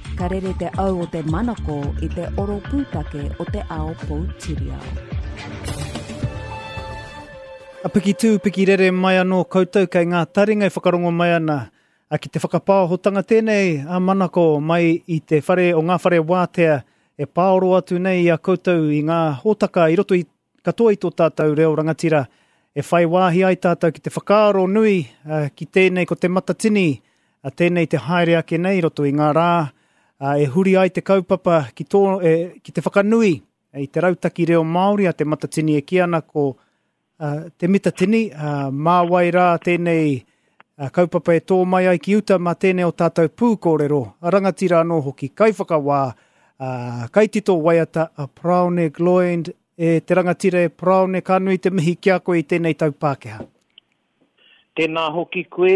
Ka rere te au o te manako i te oro pūtake o te ao Poutirihau. A piki tū, piki rere mai anō koutou kei ngā taringa i whakarongo mai ana. Ki te whakapāhotanga tēnei a manako mai i te whare o ngā whare wātea e pāoro atu nei a koutou i ngā hōtaka i roto i katoa i tō tātou reo rangatira. E whai wāhi ai tātou ki te whakaaro nui ki tēnei ko te matatini, tēnei te haere ake nei roto i ngā rā, e huri ai te kaupapa ki te whakanui, i te rautaki reo Māori a te matatini e kiana ko te mitatini, māwai rā tēnei kaupapa e tō mai ai ki uta ma tēnei o tātou pūkōrero, a rangatira anō hoki, kai whakawā, kai tito waiata a praone gloined, e te rangatira e praone ka nui te mihi kia koe i tēnei tau Pākehā. Tēnā hoki koe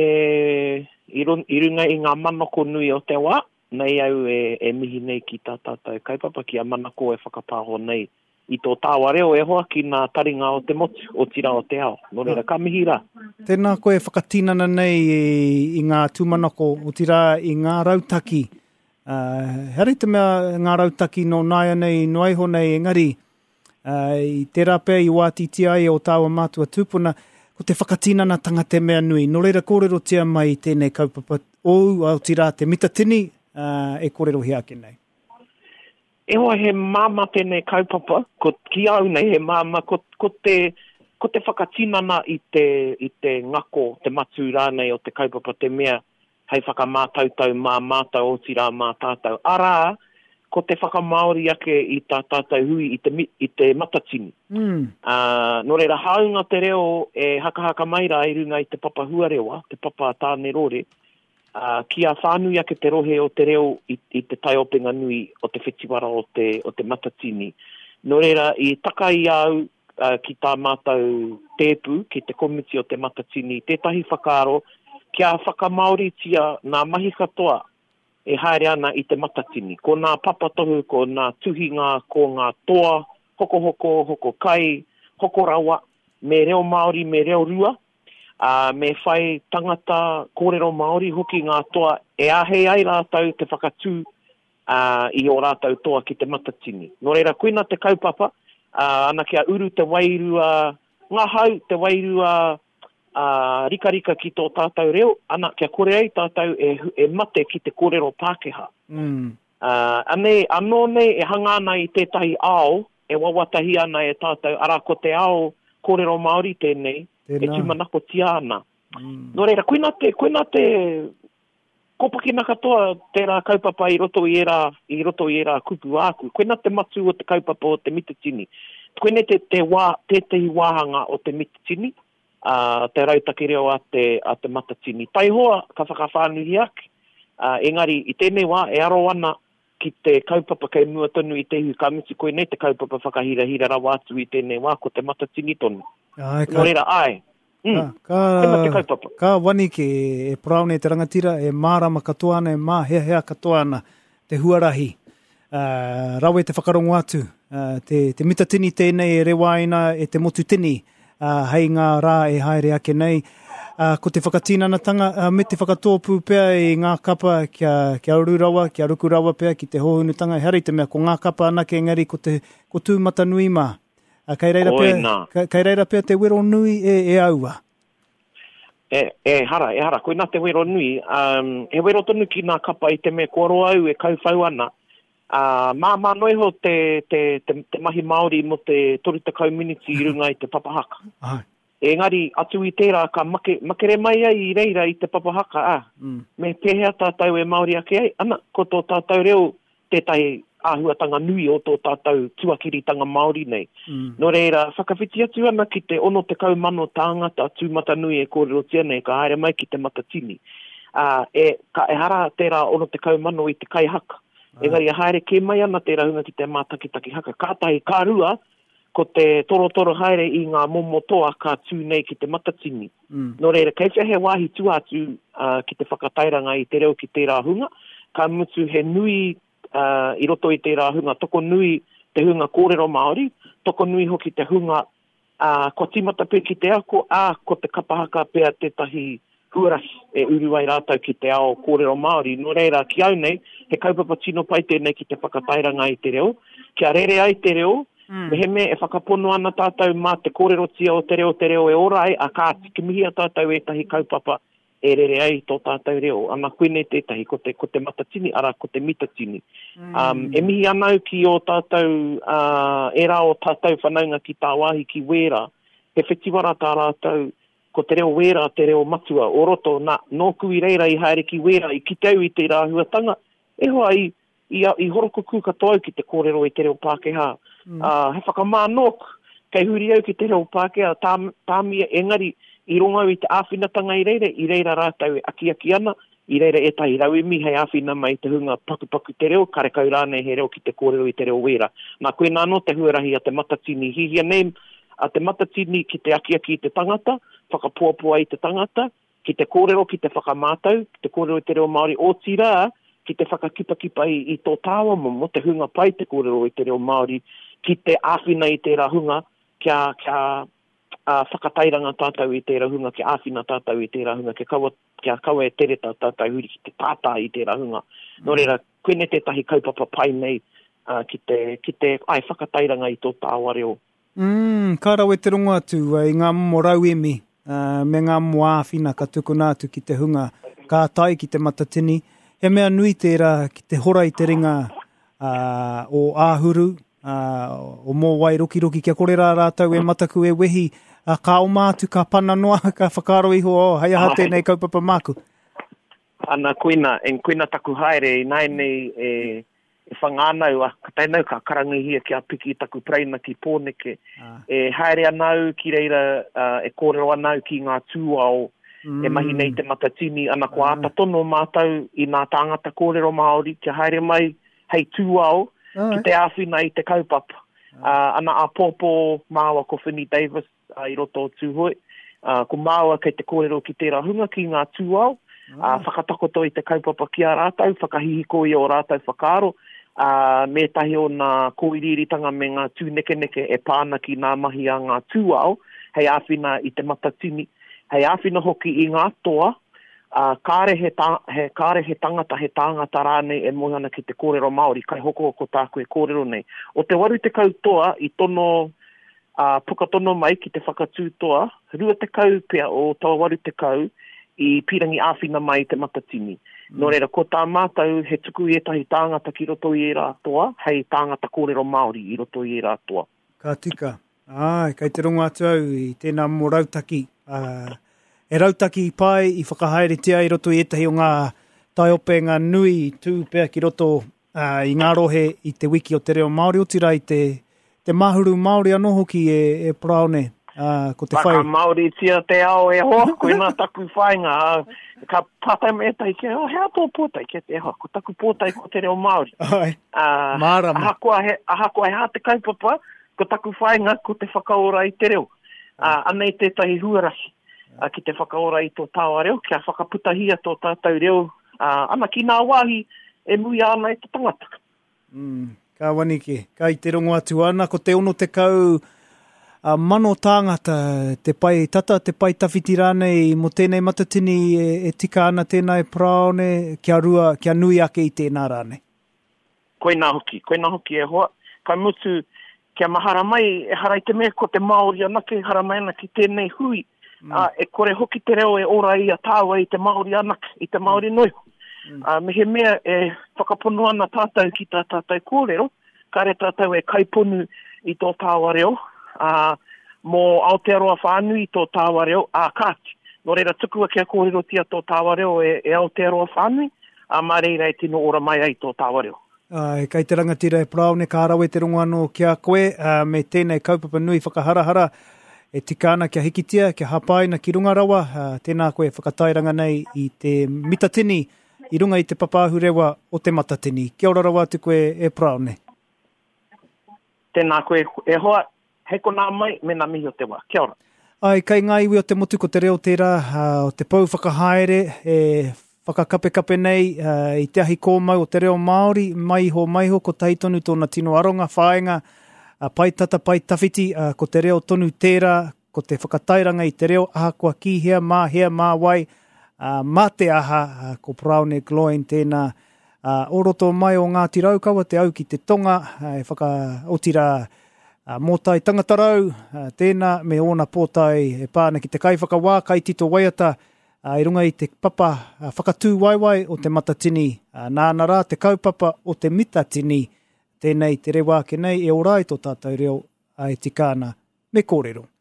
i runga i ngā manako nui o te wā, nei au e mihi nei ki tā tātou kaupapa ki a manako e whakapāho nei i tō tāwa reo e hoa ki nā taringa o te motu o tira o te ao. Nō reira, ka mihi rā. Tēnā koe whakatinana nei i ngā tūmanako o tira i ngā rautaki. Hare te mea ngā rautaki no nāia nei, no aiho nei engari, i te rape i wātiti ai o tāua mātua tūpuna, ko te whakatinana tanga te mea nui. Nō reira kōrero tia mai tēnei kaupapa ou au tira te mitatini e kōrero hi ake nei. E hoa he māma tēnei kaupapa, ko ki au nei he māma, ko te whakatinana i te ngako, te matu rānei o te kaupapa te mea, hei whakamātautau mā mātau o tira mā tātau. Arā, ko te whakamaori ake i tā tātou hui i te matatini. Nō reira, haunga te reo e haka mai rā i runga i te papa huarewa, te papa tāne rore, kia whānui ake te rohe o te reo i te taiopenga nui o te whetiwara o te matatini. Nō reira, i taka i au ki tā mātau tēpu, ki te komiti o te matatini, tētahi whakaaro, kia whakamaori tia nā mahi katoa, e haere ana i te matatini. Ko nā papatohu, ko nā tuhinga, ko ngā toa, hoko kai, hoko rawa, me reo Māori, me reo rua, me whai tangata kōrero Māori hoki ngā toa, e ahe ai rātau te whakatū i o rātau toa ki te matatini. Nō reira, koina te kaupapa, ana kia uru te wairua, ngā hau te wairua, rika ki tō tātou reo, ana kia kore ai tātou e mate ki te kōrero Pākehā. Anō nei e hanga ana i tētahi ao, e wawatahi ana e tātou, ara ko te ao kōrero Māori tēnei, e tūmanako tia ana. Nō reira, koina te kopakina katoa tērā kaupapa i roto i era kupu āku. Koina te matu o te kaupapa o te mitatini. Koina tētahi wāhanga o te mitatini, te rautaki reo a te matatini. Tai hoa, ka whakawhānuhi ake. Engari, i tēnei wā, e aro ana ki te kaupapa kei mua tonu i te hu kamiti koe nei te kaupapa whakahira rawa atu i tēnei wā, ko te matatini tonu. Nō reira, ai. Ka wani ke e praone te rangatira, e mārama katoa ana, e māhea katoa ana, te huarahi. Rawe te whakarongo atu, te mitatini tēnei e rewaina e te motu tini, hei ngā rā e haere ake nei. Ko te whakatinanatanga, me te whakatōpu pea i ngā kapa kia ururawa, kia rukurawa pea ki te hohunutanga. Heri te mea, ko ngā kapa anake engari ko tūmata nui mā. Kei reira pea te wero nui e aua. E hara, koina te wero nui. He wero tonu ki ngā kapa i te mea koro au e kauwhau ana. Mā noiho te mahi Māori mo te torutakau miniti i runga i te papahaka. Engari, atu i tērā ka makere mai ai i reira i te papahaka. Me pēhea tātou e Māori ake ai. Ana, ko tō tātou reo tētai āhuatanga nui o tō tātou tuakiritanga Māori nei. Nō reira, whakawhiti atu ana ki te ono te kaumano tāngata tūmata nui e kōrero tia nei, ka haere mai ki te matatini. E hara tērā ono te kaumano i te kaihaka. Engari, haere ke mai ana tērā hunga ki te mātakitaki haka. Kātahi kārua, ko te torotoro haere i ngā momo toa ka tū nei ki te matatini. Nō reira, kei he wāhi tū atu ki te whakatairanga i te reo ki tērā hunga, ka mutu he nui i roto i tērā hunga, toko nui te hunga kōrero Māori, toko nui hoki te hunga ko timata pē ki te ako, ko te kapahaka pēr tētahi huarasi e uru ai rātau ki te ao kōrero Māori. No reira, ki au nei, he kaupapa tino pai tēnei ki te whakatairanga i te reo. Kia rere ai te reo, me he me e whakapono ana tātou mā te kōrero tia o te reo e ora ai, a kā tikimihi a tātou e tahi kaupapa e rere ai tō tātou reo. Ana koene tētahi, ko te matatini, ara ko te mitatini. E mihi anau ki o tātou, e rā o tātou whanaunga ki tā wāhi ki wera, he whetiwara tā rātou, ko te reo wera, te reo matua, o roto, nōku i reira i haere ki wera, i ki tau i te rāhuatanga, e hoa i horoko kūkatoa ki te kōrero i te reo Pākehā. He whakamānok, kei huri au ki te reo Pākehā, tāmia engari, i rongo i te āwhinatanga i reira rātau e aki ana, i reira e tahi rauimi, hei āwhina mai te hunga paku te reo, kare kau rānei he reo ki te kōrero i te reo wera. Nā koe nāno te huarahi a te matatini hihia nei, a te matatini ki te aki i te tangata, whakapuapua i te tangata, ki te kōrero, ki te whakamātau, ki te kōrero i te reo Māori o tira, ki te whakakipakipa i tō tāwa momo, te hunga pai te kōrero i te reo Māori, ki te āwhina i te rahunga, kia whakatairanga tātou i te rahunga, kia āwhina tātou i te rahunga, kia kaua e tere tātou huri ki te tātā i te rahunga. Nō reira, koene tētahi kaupapa pai nei ki te whakatairanga i tō tāwa reo. Ka rau e te rongo atu i ngā momo rauemi, me ngā momo āwhina ka tukuna atu ki te hunga, ka tai ki te matatini, he mea nui tērā ki te hora i te ringa o āhuru, o mō wai roki kia korera rātau e mataku e wehi, ka o mātu, ka pana noa, ka whakaro iho o, hai aha tēnei kaupapa māku. Ana koina taku haere, nai nei e whangānau, ka tainau ka karangihia ki a piki taku praina ki pōneke, e haere anau ki reira, e kōrero anau ki ngā tūao, e mahi nei te matatini, ana ko āta tono mātau i nā tāngata kōrero Māori, kia haere mai hei tūao, ki te āwhina i te kaupapa. Ana a pōpō māua ko Finney Davis i roto o tūhoi, ko māua kei te kōrero ki te rahunga ki ngā tūao, whakatakoto i te kaupapa ki a rātau, whakahihiko i o rātau whakaaro, me tahi o ngā kōiriritanga me ngā tūneke e pāna ki ngā mahi a ngā tūao, hei āwhina i te matatini, hei āwhina hoki i ngā toa, kāre he tangata, he tāngata rānei e mohana ki te kōrero Māori, kai hoko tāku e kōrero nei. O te waru te kautoa i tono pukatono mai ki te whakatūtoa, rua te kau pia o tawa waru te kau i pirangi āwhina mai te matatini. Nō reira, ko tā mātau he tuku i etahi tāngata ki roto i e rātoa, hei tāngata kōrero Māori i roto i e rātoa. Ka tika. Kei te rongo atu au i tēnā mō rautaki. E rautaki i pai i whakahaere tia i roto i etahi o ngā taiopenga nui tū pēr ki roto i ngā rohe i te wiki o te reo Māori o tira i te mahuru Māori anō hoki e praone ko te whai. Waka Māori tia te ao e hoa, koe nā taku whainga, ka patai me etai ke, hea tō pōtai ke te hoa, ko taku pōtai ko te reo Māori. Mārama. Ahakoa e hā te kaupapa, ko taku whainga ko te whakaora i te reo. Anei tētahi huarahi. Ki te whakaora i tō tāwa reo, kia whakaputahia tō tātou reo, ana ki nā wāhi e mui ana i te tangata. Ka wanike, ka i te rongo atu ana, ko te ono te kau mano tāngata, te pai tata, te pai tawhiti rānei, mo tēnei matatini e tika ana tēnā e praone, kia nui ake i tēnā rānei. Koe nā hoki e hoa, kai mutu kia mahara mai, e harai te mea ko te Māori anake, haramai ana ki tēnei hui, e kore hoki te reo e ora i a tāua i te Māori anake, i te Māori noiho. Me he mea e whakapono ana tātou ki tā tātou kōrero, kare tātou e kaiponu i tō tāua reo, mō Aotearoa whānui i tō tāua reo, kāti. Nō reira tukua kia kōrero tia tō tāua reo e Aotearoa whānui, mā reira e tino ora mai ai tō tāua reo. Kei te rangatira e praone, ka arawe te rongo anō kia koe, me tēnei kaupapa nui whakaharahara, e tika ana kia hikitia, kia hapaina ki runga rawa, tēnā koe whakatairanga nei i te mitatini, i runga i te papāhu rewa o te matatini. Kia ora rawa atu koe e praone. Tēnā koe e hoa, heko nā mai, me nā mihi o te wā. Kia ora. Kei ngā iwi o te motu ko te reo tērā, o te pau whakahaere, e whakakape nei, i te ahi kōmau o te reo Māori, maiho ko tahi tonu tōna tino aronga, whaenga, pai tata, pai tawhiti, ko te reo tonu tērā, ko te whakatairanga i te reo, ahakoa ki hea mā wai, mate aha ko Praune Gloin tēnā oroto mai o ngā tiraukawa te au ki te tonga e whakaotira mō tai tangatarau tēnā me ona pōtai e pāna ki te kaiwhakawā kai tito waiata i runga i te papa whakatū waiwai o te matatini nāna rā te kaupapa o te mitatini tēnei te rewa ke nei e orai tō tātou reo e tikāna me kōrero.